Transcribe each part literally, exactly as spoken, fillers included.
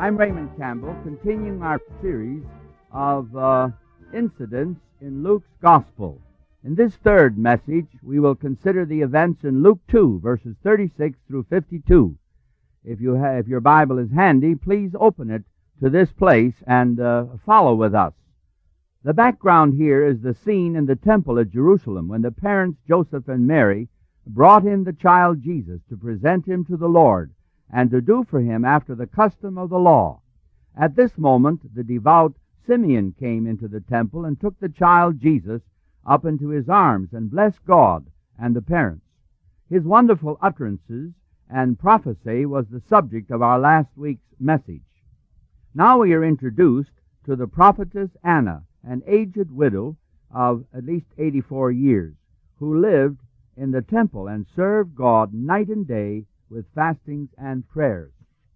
I'm Raymond Campbell, continuing our series of uh, incidents in Luke's Gospel. In this third message, we will consider the events in Luke two, verses thirty-six through fifty-two. If you have, if your Bible is handy, please open it to this place and uh, follow with us. The background here is the scene in the temple at Jerusalem when the parents Joseph and Mary brought in the child Jesus to present him to the Lord and to do for him after the custom of the law. At this moment, the devout Simeon came into the temple and took the child Jesus up into his arms and blessed God and the parents. His wonderful utterances and prophecy was the subject of our last week's message. Now we are introduced to the prophetess Anna, an aged widow of at least eighty-four years, who lived in the temple and served God night and day with fastings and prayers.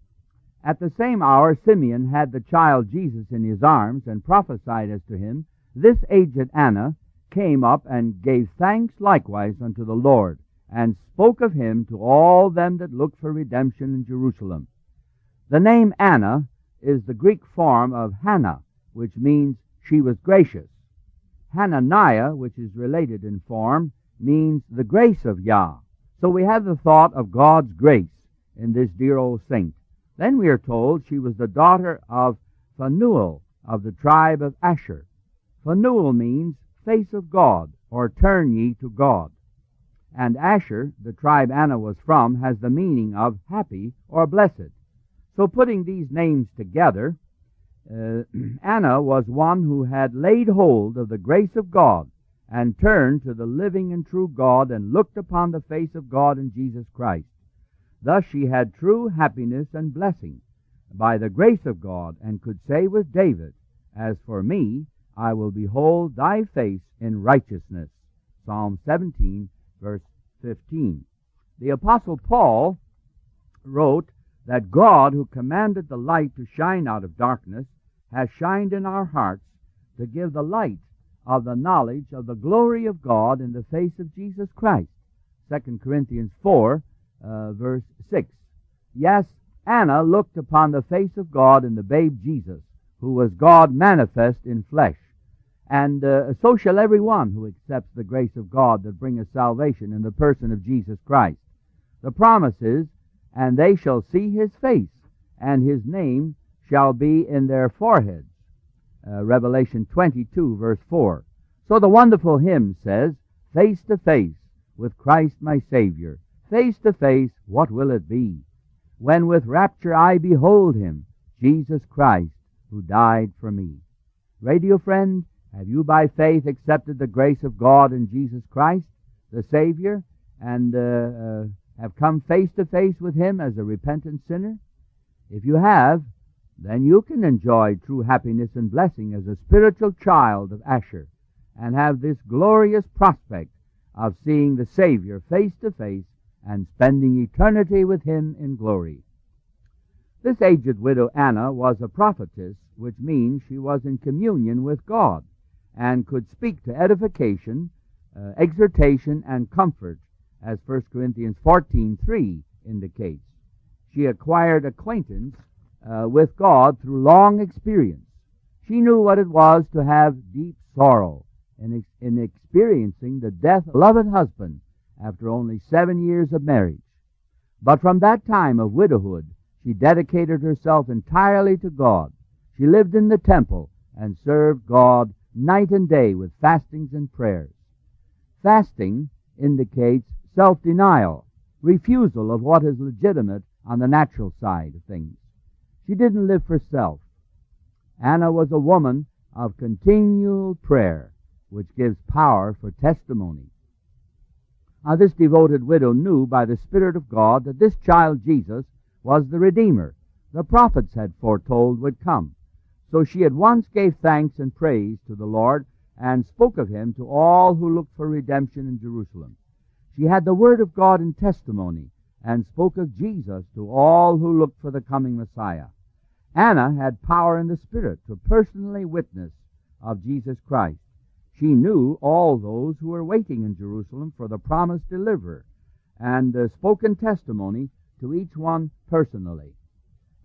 At the same hour Simeon had the child Jesus in his arms and prophesied as to him. This aged Anna came up and gave thanks likewise unto the Lord, and spoke of him to all them that looked for redemption in Jerusalem. The name Anna is the Greek form of Hannah, which means she was gracious. Hananiah, which is related in form, means the grace of Yah. So we have the thought of God's grace in this dear old saint. Then we are told she was the daughter of Phanuel of the tribe of Asher. Phanuel means face of God, or turn ye to God. And Asher, the tribe Anna was from, has the meaning of happy or blessed. So putting these names together, uh, Anna was one who had laid hold of the grace of God and turned to the living and true God and looked upon the face of God in Jesus Christ. Thus she had true happiness and blessing by the grace of God, and could say with David, "As for me, I will behold thy face in righteousness." Psalm seventeen, verse fifteen. The Apostle Paul wrote that God, who commanded the light to shine out of darkness, has shined in our hearts to give the light of the knowledge of the glory of God in the face of Jesus Christ. Second Corinthians four, uh, verse six. Yes, Anna looked upon the face of God in the babe Jesus, who was God manifest in flesh. And uh, so shall every one who accepts the grace of God that bringeth salvation in the person of Jesus Christ. The promise is, "And they shall see his face, and his name shall be in their foreheads." Uh, Revelation twenty-two, verse four. So the wonderful hymn says, "Face to face with Christ my Savior, face to face, what will it be, when with rapture I behold him, Jesus Christ, who died for me." Radio friend, have you by faith accepted the grace of God in Jesus Christ, the Savior, and uh, uh, have come face to face with him as a repentant sinner? If you have, then you can enjoy true happiness and blessing as a spiritual child of Asher, and have this glorious prospect of seeing the Savior face to face and spending eternity with him in glory. This aged widow Anna was a prophetess, which means she was in communion with God and could speak to edification, uh, exhortation, and comfort, as First Corinthians fourteen, three indicates. She acquired acquaintance uh, with God through long experience. She knew what it was to have deep sorrow in, ex- in experiencing the death of a beloved husband after only seven years of marriage. But from that time of widowhood, she dedicated herself entirely to God. She lived in the temple and served God night and day with fastings and prayers. Fasting indicates self-denial, refusal of what is legitimate on the natural side of things. She didn't live for self. Anna was a woman of continual prayer, which gives power for testimony. Now, this devoted widow knew by the Spirit of God that this child Jesus was the Redeemer the prophets had foretold would come. So she at once gave thanks and praise to the Lord and spoke of him to all who looked for redemption in Jerusalem. She had the Word of God in testimony and spoke of Jesus to all who looked for the coming Messiah. Anna had power in the Spirit to personally witness of Jesus Christ. She knew all those who were waiting in Jerusalem for the promised deliverer, and uh, spoke in testimony to each one personally.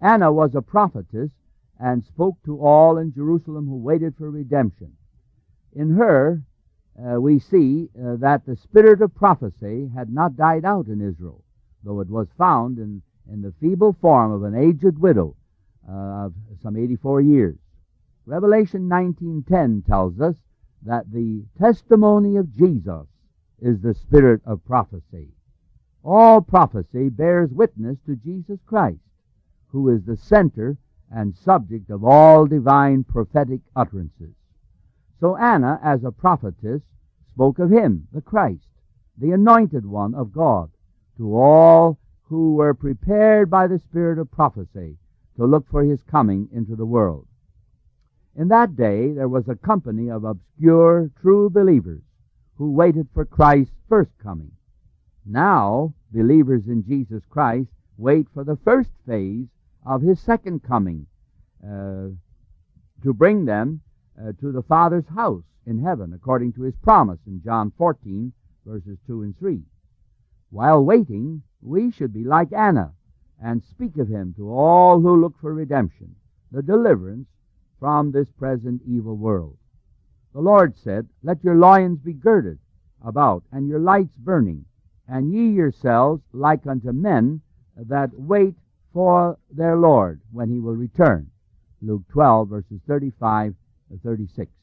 Anna was a prophetess and spoke to all in Jerusalem who waited for redemption. In her, uh, we see uh, that the spirit of prophecy had not died out in Israel, though it was found in, in the feeble form of an aged widow uh, of some eighty-four years. Revelation nineteen ten tells us that the testimony of Jesus is the spirit of prophecy. All prophecy bears witness to Jesus Christ, who is the center and subject of all divine prophetic utterances. So Anna, as a prophetess, spoke of him, the Christ, the anointed one of God, to all who were prepared by the spirit of prophecy to look for his coming into the world. In that day there was a company of obscure true believers who waited for Christ's first coming. Now, believers in Jesus Christ wait for the first phase of his second coming uh, to bring them uh, to the Father's house in heaven, according to his promise in John fourteen, verses two and three. While waiting, we should be like Anna and speak of him to all who look for redemption, the deliverance from this present evil world. The Lord said, "Let your loins be girded about, and your lights burning, and ye yourselves like unto men that wait for their Lord when he will return." Luke twelve, verses thirty-five to thirty-six.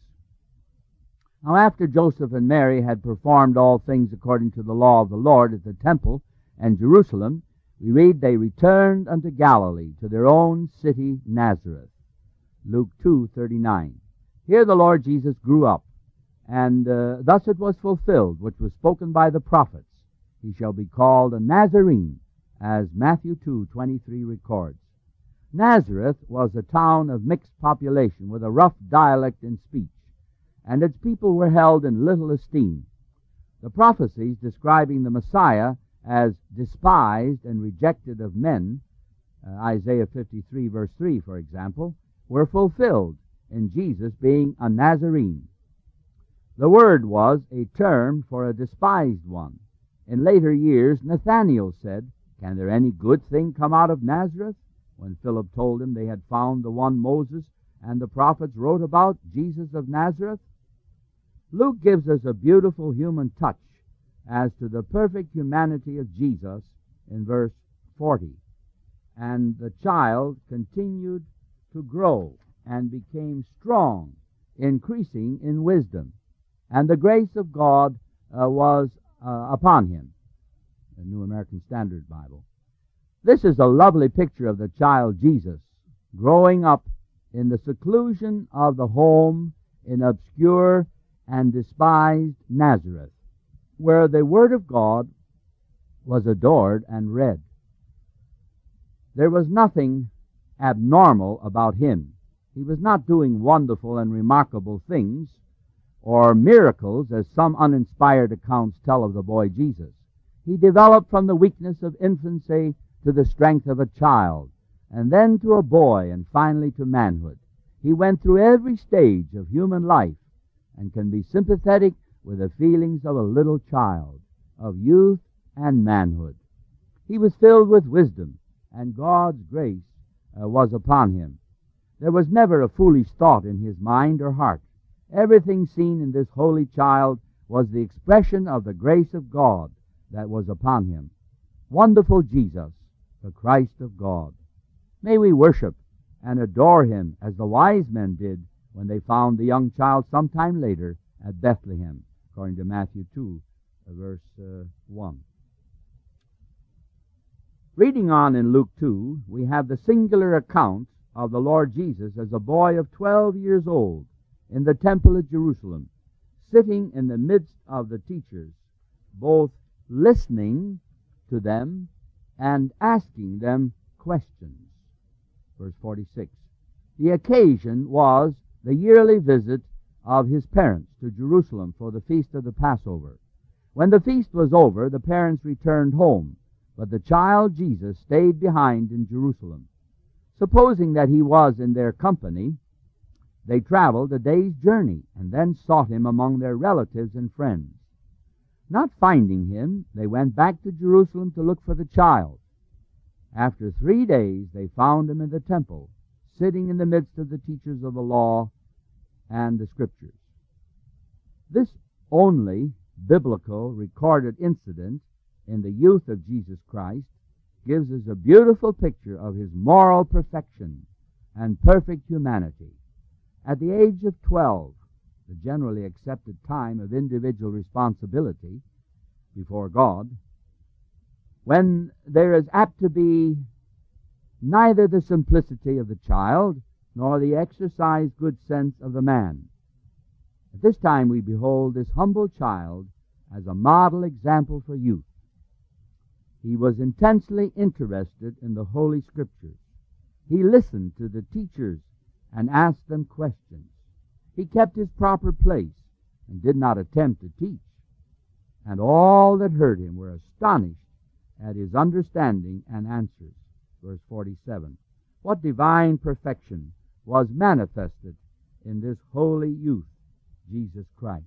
Now after Joseph and Mary had performed all things according to the law of the Lord at the temple and Jerusalem, we read they returned unto Galilee, to their own city Nazareth. Luke two thirty-nine. Here the Lord Jesus grew up, and uh, thus it was fulfilled, which was spoken by the prophets. He shall be called a Nazarene, as Matthew two twenty-three records. Nazareth was a town of mixed population, with a rough dialect and speech, and its people were held in little esteem. The prophecies describing the Messiah as despised and rejected of men, uh, Isaiah fifty-three, verse three, for example, were fulfilled in Jesus being a Nazarene. The word was a term for a despised one. In later years, Nathanael said, "Can there any good thing come out of Nazareth?" when Philip told him they had found the one Moses and the prophets wrote about, Jesus of Nazareth. Luke gives us a beautiful human touch as to the perfect humanity of Jesus in verse forty. And the child continued to grow and became strong, increasing in wisdom, and the grace of God uh, was uh, upon him. The New American Standard Bible. This is a lovely picture of the child Jesus growing up in the seclusion of the home in obscure and despised Nazareth, where the Word of God was adored and read. There was nothing abnormal about him. He was not doing wonderful and remarkable things or miracles, as some uninspired accounts tell of the boy Jesus. He developed from the weakness of infancy to the strength of a child, and then to a boy, and finally to manhood. He went through every stage of human life and can be sympathetic with the feelings of a little child, of youth and manhood. He was filled with wisdom, and God's grace uh, was upon him. There was never a foolish thought in his mind or heart. Everything seen in this holy child was the expression of the grace of God that was upon him. Wonderful Jesus, the Christ of God. May we worship and adore him as the wise men did when they found the young child sometime later at Bethlehem, according to Matthew two, verse uh, one. Reading on in Luke two, we have the singular account of the Lord Jesus as a boy of twelve years old in the temple at Jerusalem, sitting in the midst of the teachers, both listening to them and asking them questions. Verse forty-six. The occasion was the yearly visit of his parents to Jerusalem for the feast of the Passover. When the feast was over, the parents returned home, but the child Jesus stayed behind in Jerusalem. Supposing that he was in their company, they traveled a day's journey and then sought him among their relatives and friends. Not finding him, they went back to Jerusalem to look for the child. After three days they found him in the temple, sitting in the midst of the teachers of the law and the Scriptures. This only biblical recorded incident in the youth of Jesus Christ gives us a beautiful picture of his moral perfection and perfect humanity. At the age of twelve, the generally accepted time of individual responsibility before God, when there is apt to be neither the simplicity of the child nor the exercised good sense of the man. At this time we behold this humble child as a model example for youth. He was intensely interested in the Holy Scriptures. He listened to the teachers and asked them questions. He kept his proper place and did not attempt to teach. And all that heard him were astonished at his understanding and answers. Verse forty-seven. What divine perfection was manifested in this holy youth, Jesus Christ.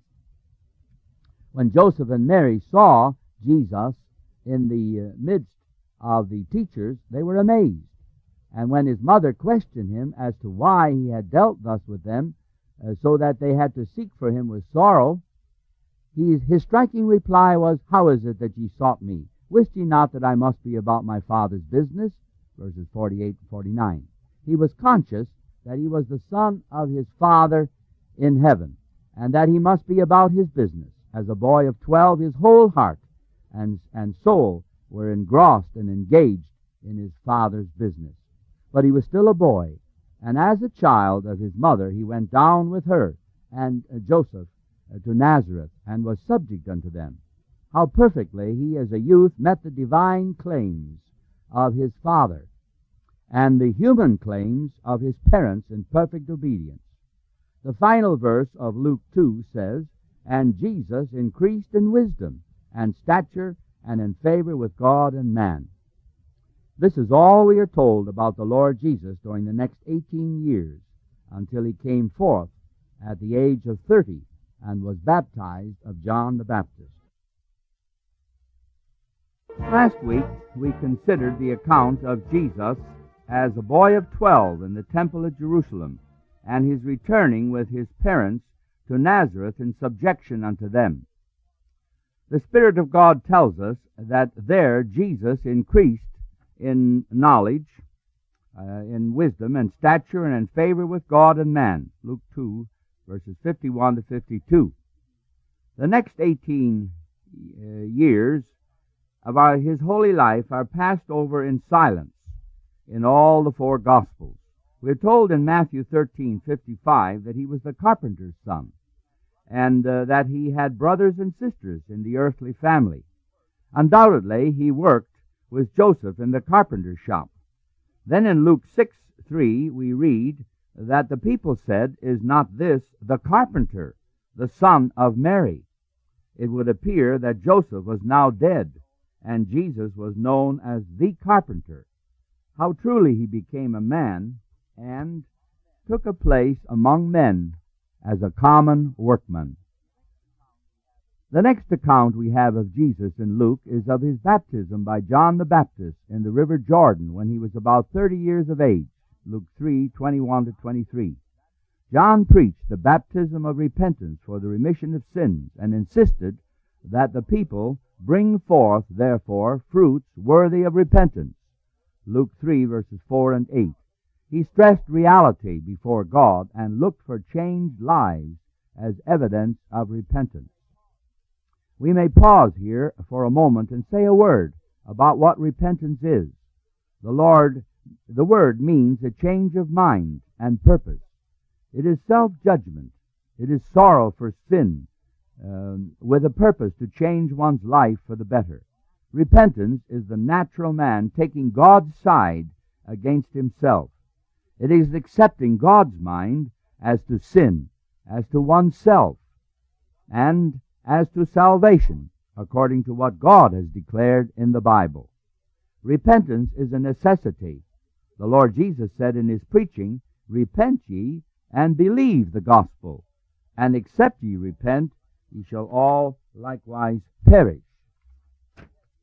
When Joseph and Mary saw Jesus in the uh, midst of the teachers, they were amazed. And when his mother questioned him as to why he had dealt thus with them, uh, so that they had to seek for him with sorrow, he, his striking reply was, "How is it that ye sought me? Wist ye not that I must be about my Father's business?" Verses forty-eight and forty-nine. He was conscious that he was the son of his Father in heaven, and that he must be about his business. As a boy of twelve, his whole heart and, and soul were engrossed and engaged in his Father's business. But he was still a boy, and as a child of his mother, he went down with her and uh, Joseph uh, to Nazareth, and was subject unto them. How perfectly he as a youth met the divine claims of his father and the human claims of his parents in perfect obedience. The final verse of Luke two says, "And Jesus increased in wisdom and stature and in favor with God and man." This is all we are told about the Lord Jesus during the next eighteen years, until he came forth at the age of thirty and was baptized of John the Baptist. Last week we considered the account of Jesus as a boy of twelve in the temple at Jerusalem, and his returning with his parents to Nazareth in subjection unto them. The Spirit of God tells us that there Jesus increased in knowledge, uh, in wisdom and stature, and in favor with God and man. Luke two, verses fifty-one to fifty-two. The next eighteen uh, years of our, his holy life are passed over in silence in all the four Gospels. We're told in Matthew thirteen fifty-five that he was the carpenter's son, and uh, that he had brothers and sisters in the earthly family. Undoubtedly, he worked with Joseph in the carpenter's shop. Then in Luke six three we read that the people said, "Is not this the carpenter, the son of Mary?" It would appear that Joseph was now dead, and Jesus was known as the carpenter. How truly he became a man and took a place among men as a common workman. The next account we have of Jesus in Luke is of his baptism by John the Baptist in the river Jordan when he was about thirty years of age. Luke three twenty-one to twenty-three. John preached the baptism of repentance for the remission of sins, and insisted that the people bring forth, therefore, fruits worthy of repentance. Luke three, verses four and eight. He stressed reality before God and looked for changed lives as evidence of repentance. We may pause here for a moment and say a word about what repentance is. The Lord, the word means a change of mind and purpose. It is self-judgment. It is sorrow for sin, um, with a purpose to change one's life for the better. Repentance is the natural man taking God's side against himself. It is accepting God's mind as to sin, as to oneself, and as to salvation, according to what God has declared in the Bible. Repentance is a necessity. The Lord Jesus said in his preaching, "Repent ye and believe the gospel, and except ye repent, ye shall all likewise perish."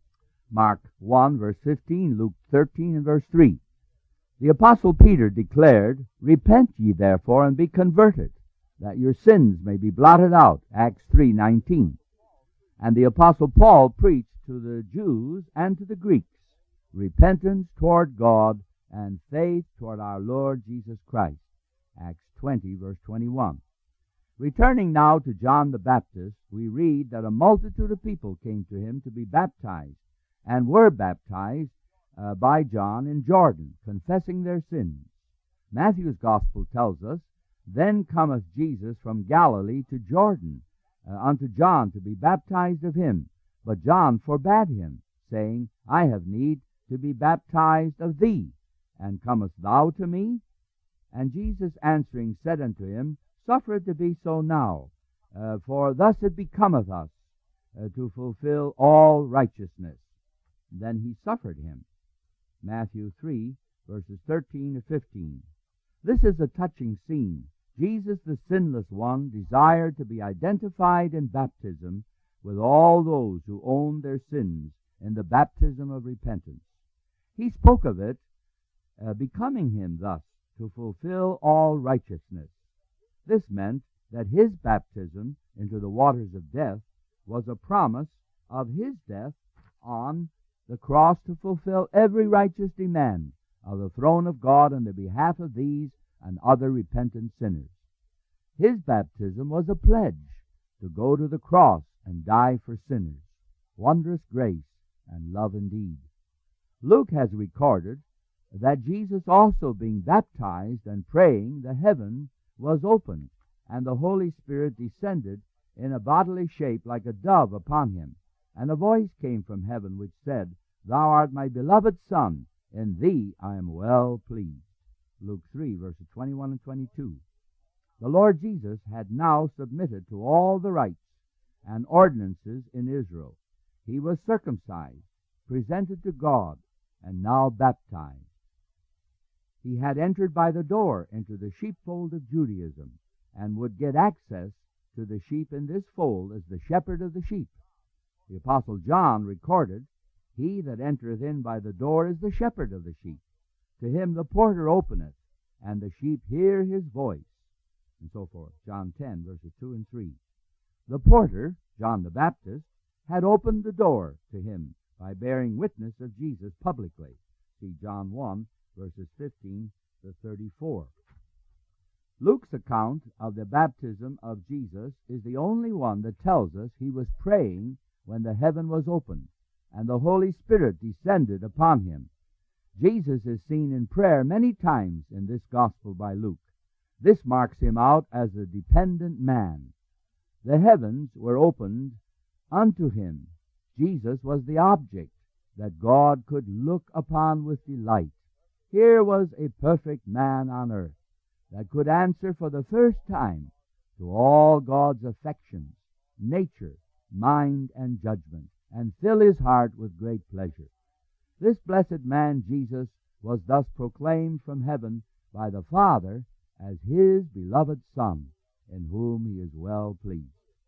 Mark one, verse fifteen, Luke thirteen and verse three. The Apostle Peter declared, "Repent ye therefore and be converted, that your sins may be blotted out," Acts three nineteen. And the Apostle Paul preached to the Jews and to the Greeks repentance toward God and faith toward our Lord Jesus Christ, Acts twenty, verse twenty-one. Returning now to John the Baptist, we read that a multitude of people came to him to be baptized, and were baptized uh, by John in Jordan, confessing their sins. Matthew's Gospel tells us, "Then cometh Jesus from Galilee to Jordan uh, unto John to be baptized of him. But John forbade him, saying, I have need to be baptized of thee, and comest thou to me? And Jesus answering said unto him, Suffer it to be so now, uh, for thus it becometh us uh, to fulfill all righteousness." Then he suffered him. Matthew three, verses thirteen to fifteen. This is a touching scene. Jesus, the sinless one, desired to be identified in baptism with all those who owned their sins in the baptism of repentance. He spoke of it uh, becoming him thus to fulfill all righteousness. This meant that his baptism into the waters of death was a promise of his death on the cross to fulfill every righteous demand of the throne of God on the behalf of these and other repentant sinners. His baptism was a pledge to go to the cross and die for sinners. Wondrous grace and love indeed. Luke has recorded that Jesus also being baptized and praying, the heaven was opened, and the Holy Spirit descended in a bodily shape like a dove upon him. And a voice came from heaven which said, Thou art my beloved Son, in thee I am well pleased. Luke three, verses twenty-one and twenty-two. The Lord Jesus had now submitted to all the rites and ordinances in Israel. He was circumcised, presented to God, and now baptized. He had entered by the door into the sheepfold of Judaism, and would get access to the sheep in this fold as the shepherd of the sheep. The Apostle John recorded, He that entereth in by the door is the shepherd of the sheep. To him the porter openeth, and the sheep hear his voice. And so forth. John ten, verses two and three. The porter, John the Baptist, had opened the door to him by bearing witness of Jesus publicly. See John one, verses fifteen to thirty-four. Luke's account of the baptism of Jesus is the only one that tells us he was praying when the heaven was opened, and the Holy Spirit descended upon him. Jesus is seen in prayer many times in this gospel by Luke. This marks him out as a dependent man. The heavens were opened unto him. Jesus was the object that God could look upon with delight. Here was a perfect man on earth that could answer for the first time to all God's affections, nature, mind, and judgment, and fill his heart with great pleasure. This blessed man, Jesus, was thus proclaimed from heaven by the Father as his beloved Son, in whom he is well pleased.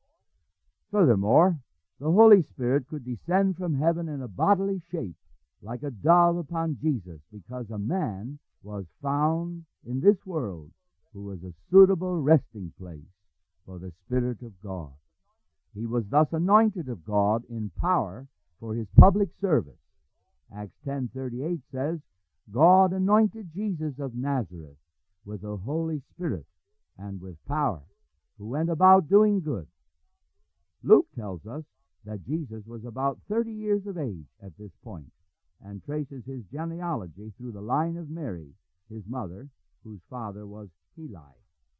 Furthermore, the Holy Spirit could descend from heaven in a bodily shape, like a dove upon Jesus, because a man was found in this world who was a suitable resting place for the Spirit of God. He was thus anointed of God in power for his public service. Acts ten thirty-eight says, God anointed Jesus of Nazareth with the Holy Spirit and with power, who went about doing good. Luke tells us that Jesus was about thirty years of age at this point, and traces his genealogy through the line of Mary, his mother, whose father was Heli.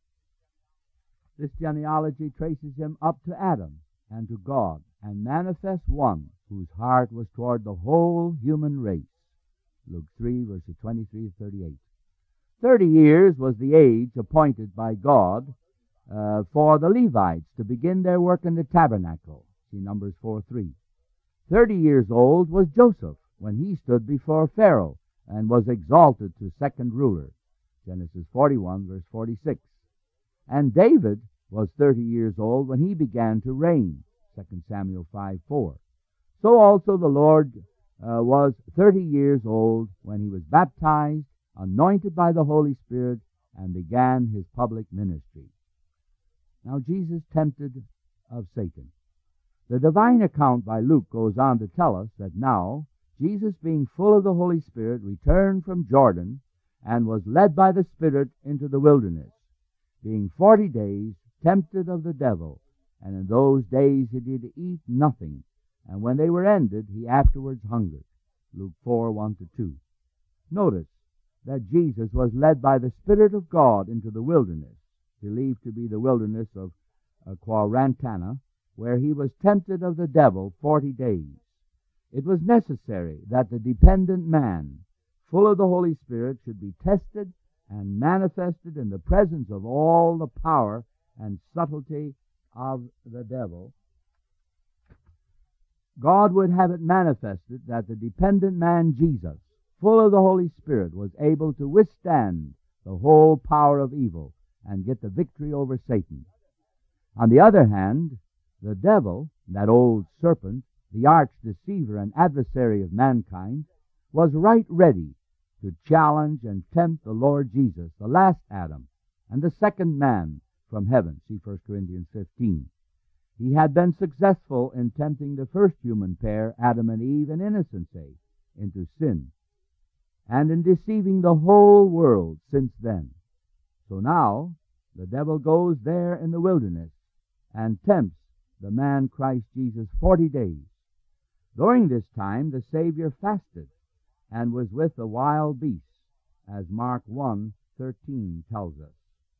This genealogy traces him up to Adam and to God, and manifests one whose heart was toward the whole human race. Luke three, verses twenty-three to thirty-eight. Thirty years was the age appointed by God uh, for the Levites to begin their work in the tabernacle. See Numbers four three. Thirty years old was Joseph when he stood before Pharaoh and was exalted to second ruler. Genesis forty-one, verse forty-six. And David was thirty years old when he began to reign. Second Samuel five four. So also the Lord uh, was thirty years old when he was baptized, anointed by the Holy Spirit, and began his public ministry. Now Jesus tempted of Satan. The divine account by Luke goes on to tell us that now, Jesus, being full of the Holy Spirit, returned from Jordan and was led by the Spirit into the wilderness, being forty days tempted of the devil. And in those days he did eat nothing, and when they were ended, he afterwards hungered. Luke four, one to two. Notice that Jesus was led by the Spirit of God into the wilderness, believed to be the wilderness of uh, Quarantana, where he was tempted of the devil forty days. It was necessary that the dependent man, full of the Holy Spirit, should be tested and manifested in the presence of all the power and subtlety of the devil. God would have it manifested that the dependent man Jesus, full of the Holy Spirit, was able to withstand the whole power of evil and get the victory over Satan. On the other hand, the devil, that old serpent, the arch deceiver and adversary of mankind, was right ready to challenge and tempt the Lord Jesus, the last Adam, and the second man from heaven. See First Corinthians fifteen. He had been successful in tempting the first human pair, Adam and Eve, in innocency, into sin, and in deceiving the whole world since then. So now, the devil goes there in the wilderness and tempts the man Christ Jesus forty days. During this time, the Savior fasted and was with the wild beasts, as Mark one thirteen tells us.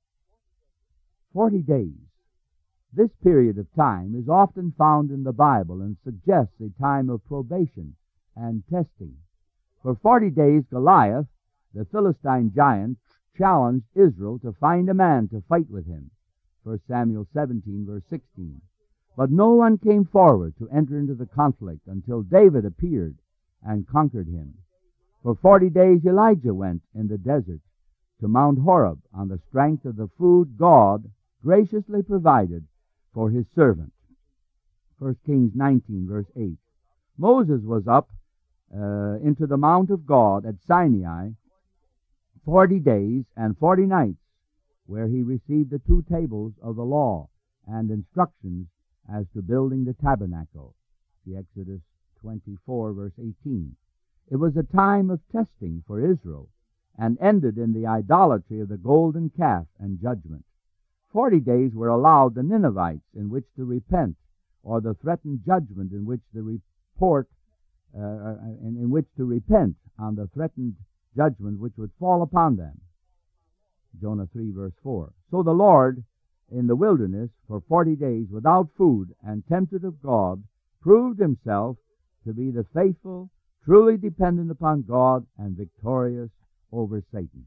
Forty days. This period of time is often found in the Bible and suggests a time of probation and testing. For forty days, Goliath, the Philistine giant, challenged Israel to find a man to fight with him. First Samuel seventeen, verse sixteen. But no one came forward to enter into the conflict until David appeared and conquered him. For forty days Elijah went in the desert to Mount Horeb on the strength of the food God graciously provided for his servant. First Kings nineteen, verse eight. Moses was up uh, into the Mount of God at Sinai forty days and forty nights, where he received the two tables of the law and instructions as to building the tabernacle. See Exodus twenty-four, verse eighteen. It was a time of testing for Israel, and ended in the idolatry of the golden calf and judgment. Forty days were allowed the Ninevites in which to repent, or the threatened judgment in which the report, uh, in, in which to repent on the threatened judgment which would fall upon them. Jonah three, verse four. So the Lord, in the wilderness for forty days without food and tempted of God, proved himself to be the faithful, truly dependent upon God, and victorious over Satan.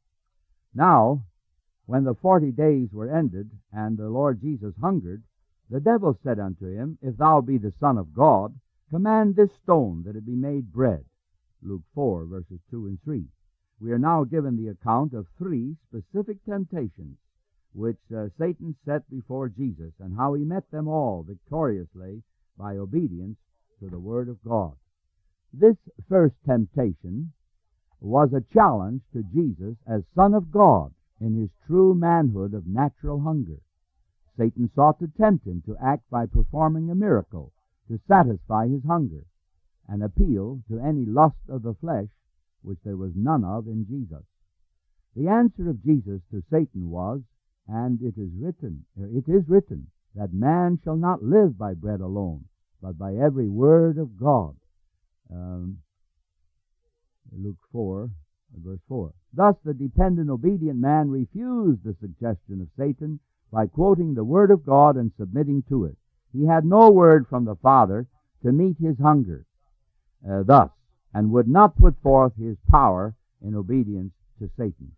Now, when the forty days were ended, and the Lord Jesus hungered, the devil said unto him, If thou be the Son of God, command this stone that it be made bread. Luke four, verses two and three. We are now given the account of three specific temptations which uh, Satan set before Jesus, and how he met them all victoriously by obedience to the Word of God. This first temptation was a challenge to Jesus as Son of God in his true manhood of natural hunger. Satan sought to tempt him to act by performing a miracle to satisfy his hunger, and appeal to any lust of the flesh, which there was none of in Jesus. The answer of Jesus to Satan was, And it is written, it is written, that man shall not live by bread alone, but by every word of God. Um, Luke four, verse four. Thus the dependent, obedient man refused the suggestion of Satan by quoting the Word of God and submitting to it. He had no word from the Father to meet his hunger uh, thus, and would not put forth his power in obedience to Satan.